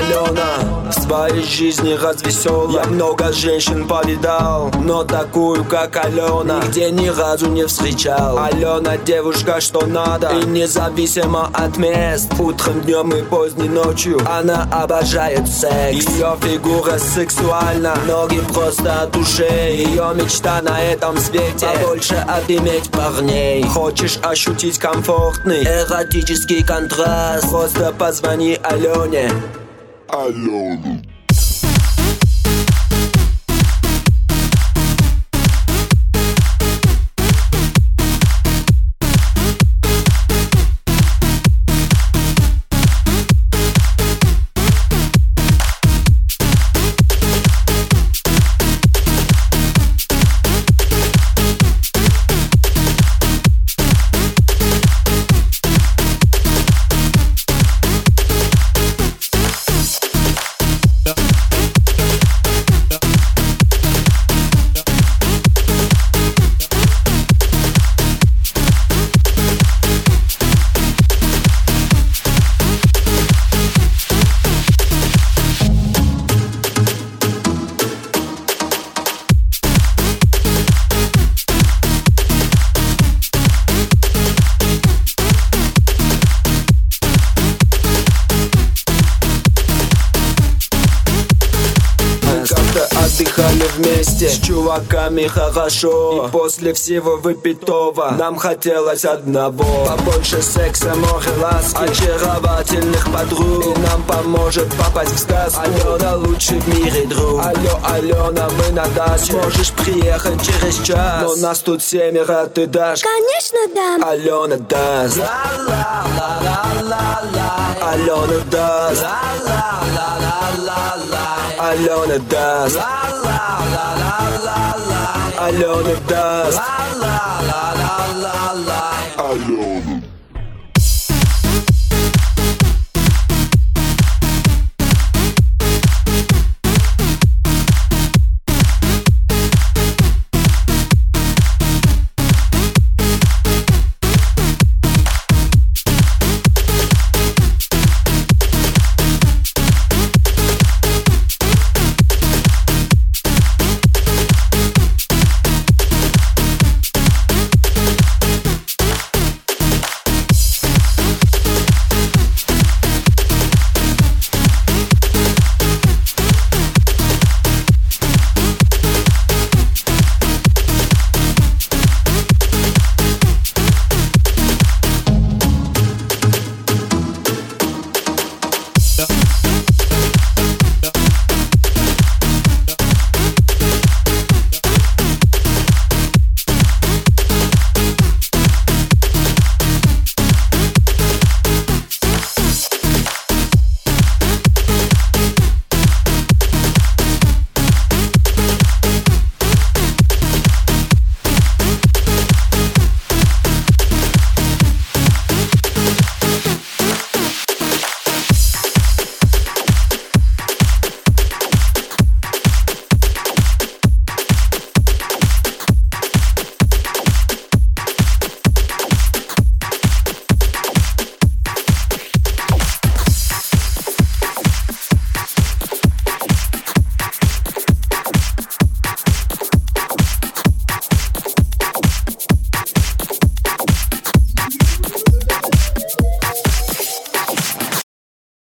Алена в своей жизни развеселая. Я много женщин повидал, но такую, как Алена, нигде ни разу не встречал. Алена девушка, что надо, и независимо от мест. Утром, днем и поздней ночью она обожает секс. Ее фигура сексуальна, ноги просто от ушей. Ее мечта на этом свете побольше обиметь парней. Хочешь ощутить комфортный эротический контраст? Просто позвони Алене. Алена. Отдыхали вместе с чуваками хорошо, и после всего выпитого нам хотелось одного: побольше секса, море ласки, очаровательных подруг. И нам поможет попасть в сказку Алена, лучший в мире друг. Алло, Алена, мы на даче, сможешь приехать через час? Но нас тут 7, ты дашь? Конечно, дам. Алена даст. Алена даст. Алена даст. Алена даст. Алена.